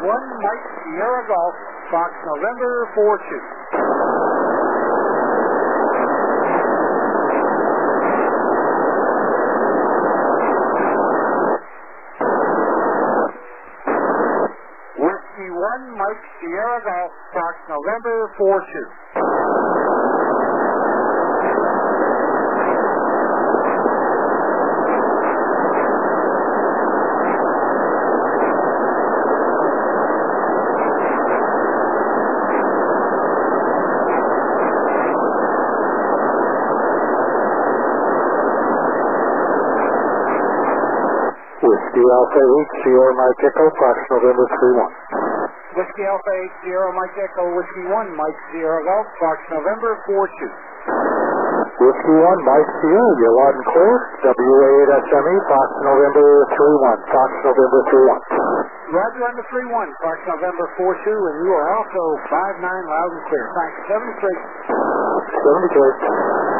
Mike Sierra Golf, Fox November 42. Whiskey 1 Mike Sierra Golf, Fox November 42. Whiskey Alpha 8 Sierra Mike Echo, Fox November 31. Whiskey Alpha 8 Sierra Mike Echo, Whiskey 1 Mike Sierra Golf, Fox November 42. Whiskey 1 Mike Sierra, you're loud and clear. WA8SME, Fox November 31. Fox November 31. Roger on the 3-1, Fox November 42, and you are also 5-9 loud and clear. Thanks. 73. 73.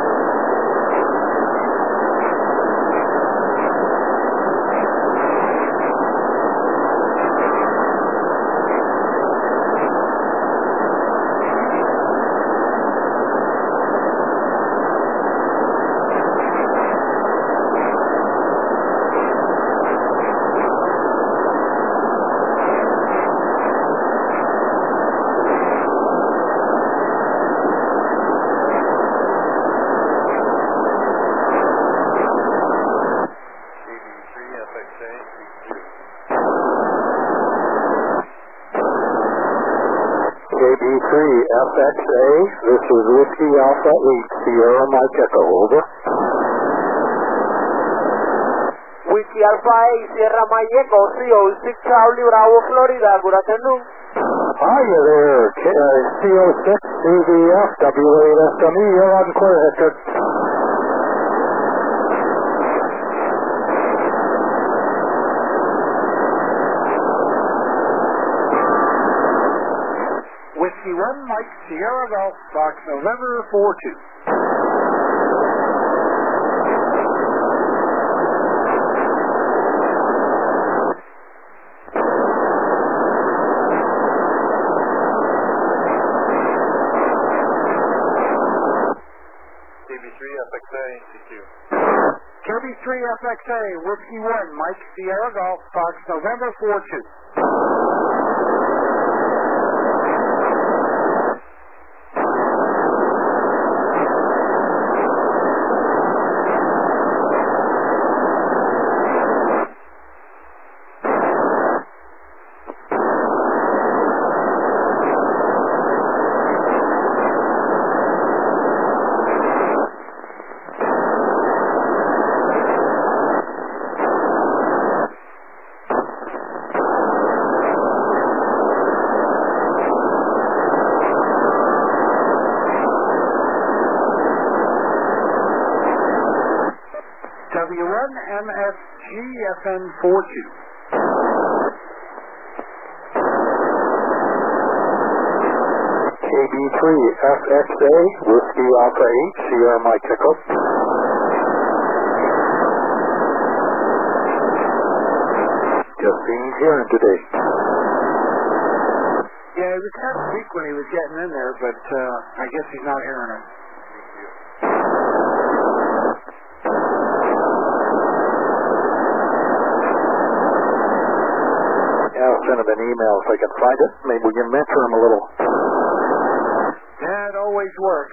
KB3FXA, this is Whiskey Alpha 8 Sierra Mike Echo, over. Whiskey Alpha 8 Sierra Mike Echo, 306 Charlie Bravo, Florida, good afternoon. Hiya there, CO6 CVF W8SME, you're on clear, Hector. Whiskey 1 Mike Sierra Golf, Fox November 42. KB3FXA, CQ. KB3FXA, Whiskey 1 Mike Sierra Golf, Fox November 42. W1MSGFN42. KB3FXA, Whiskey Alpha 8 Sierra Mike Echo. Just being here today. Yeah, he was kind of weak when he was getting in there, but I guess he's not hearing it. Yeah, I'll send him an email if I can find it. Maybe we can mentor him a little. Yeah, it always works.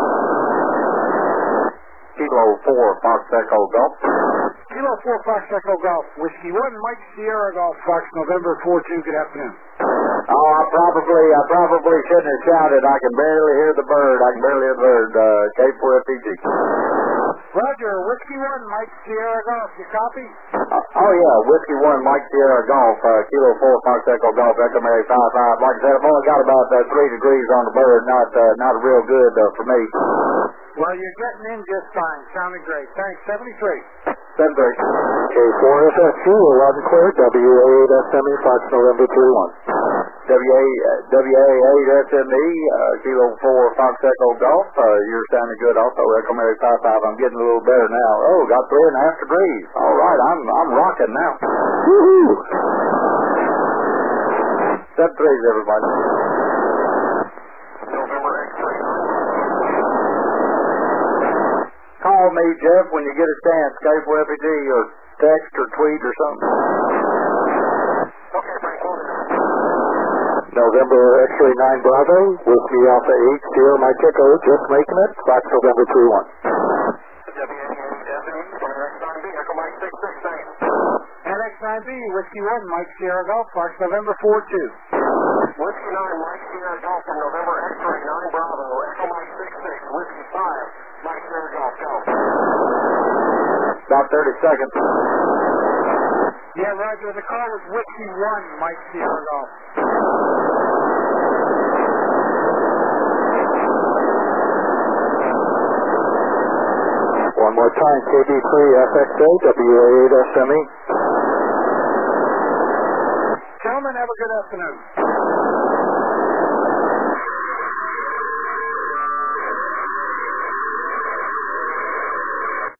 Kilo 4, Fox Echo Golf. Kilo 4 Fox Echo Golf, Whiskey 1 Mike Sierra Golf, Fox November 42. Good afternoon. Oh, I probably shouldn't have shouted. I can barely hear the bird. K4FPG. Roger, Whiskey 1 Mike Sierra Golf, you copy? Oh yeah, Whiskey 1 Mike Sierra Golf, Kilo 4 Fox Echo Golf, Echo Mary 55. Like I said, I've only got about 3 degrees on the bird, not real good for me. Well, you're getting in just fine. Sounded great. Thanks. 73. 73. K4FSU, loud and clear, WA8SME, Fox November 31. WA8SME, Kilo 4 Fox Echo Golf, you're sounding good also, Echo Mary 55. I'm getting a little better now. Oh, got 3.5 degrees. All right, I'm rocking now. Woohoo! 7-3's everybody. November X-ray. Call me, Jeff, when you get a chance. Skype with FPG or text or tweet or something. Okay, Frank, hold it. November X-ray 9 Bravo, Whiskey Alpha 8, Sierra Mike Echo, just making it. Fox November 3-1. NX9B, Echo Mike 66, thanks. NX9B, Whiskey 1, Mike Sierra Golf, Fox November 4-2. Whiskey 9, Mike Sierra Golf from November X-ray 9 Bravo, Echo Mike 66, Whiskey 5, Mike Sierra Golf, go. About 30 seconds. Yeah, Roger, the call was Whiskey 1, Mike Sierra Golf. One more time, KB3 FXA, WA8 SME. Gentlemen, have a good afternoon.